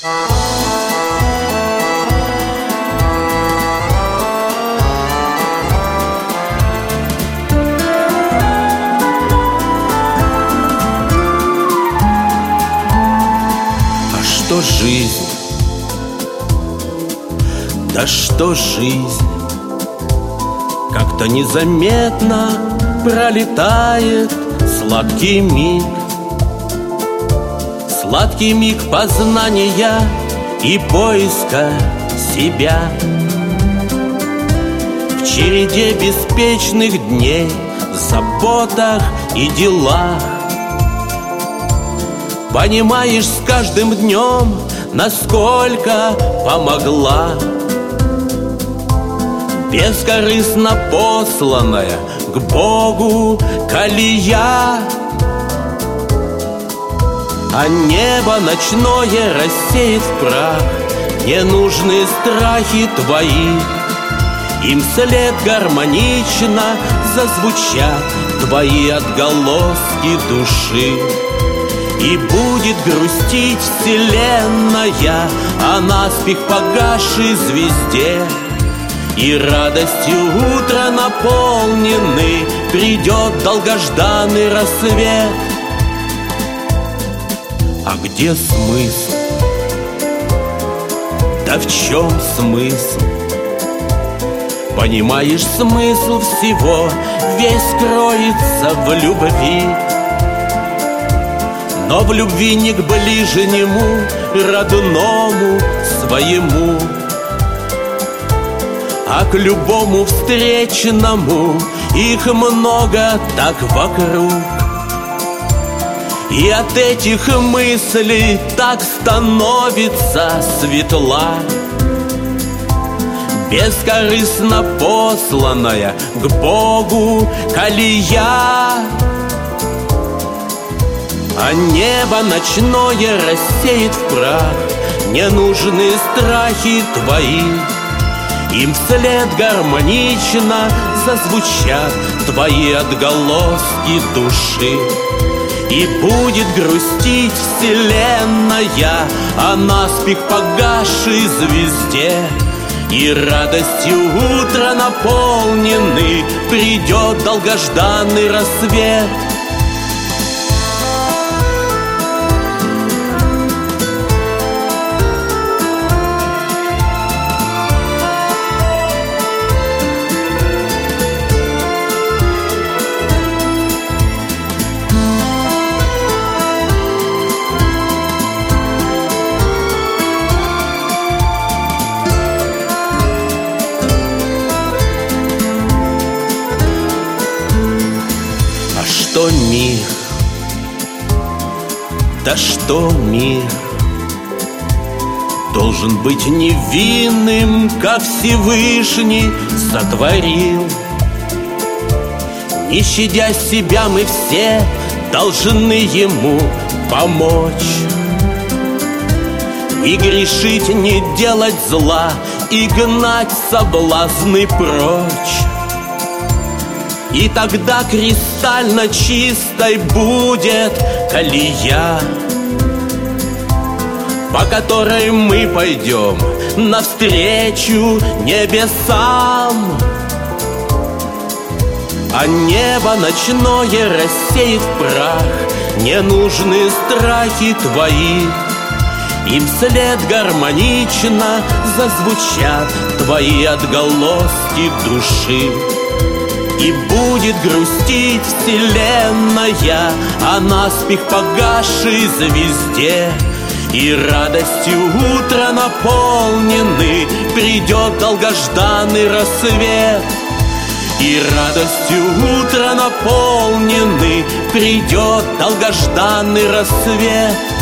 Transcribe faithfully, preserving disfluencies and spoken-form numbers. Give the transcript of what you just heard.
Что жизнь? Да что жизнь? Как-то незаметно пролетает сладкий миг. Сладкий миг познания и поиска себя. В череде беспечных дней, заботах и делах понимаешь с каждым днем, насколько помогла бескорыстно посланная к Богу колея. А небо ночное рассеет в прах ненужные страхи твои. Им вслед гармонично зазвучат твои отголоски души. И будет грустить вселенная о наспех погасшей звезде. И радостью утра наполнены придет долгожданный рассвет. А где смысл? Да в чем смысл? Понимаешь, смысл всего весь кроется в любви. Но в любви не к ближнему, родному своему, а к любому встречному. Их много так вокруг. И от этих мыслей так становится светла бескорыстно посланная к Богу колея. А небо ночное рассеет в прах ненужные страхи твои. Им вслед гармонично зазвучат твои отголоски души. И будет грустить вселенная о наспех погасшей звезде. И радостью утра наполнены придет долгожданный рассвет. Что мир? Да что мир? Должен быть невинным, как Всевышний сотворил. Не щадя себя, мы все должны ему помочь. Не грешить, не делать зла и гнать соблазны прочь. И тогда кристально чистой будет колея, по которой мы пойдем навстречу небесам. А небо ночное рассеет в прах ненужные страхи твои. Им вслед гармонично зазвучат твои отголоски души. И будет грустить вселенная о наспех погасшей звезде. И радостью утра наполнены придет долгожданный рассвет. И радостью утра наполнены придет долгожданный рассвет.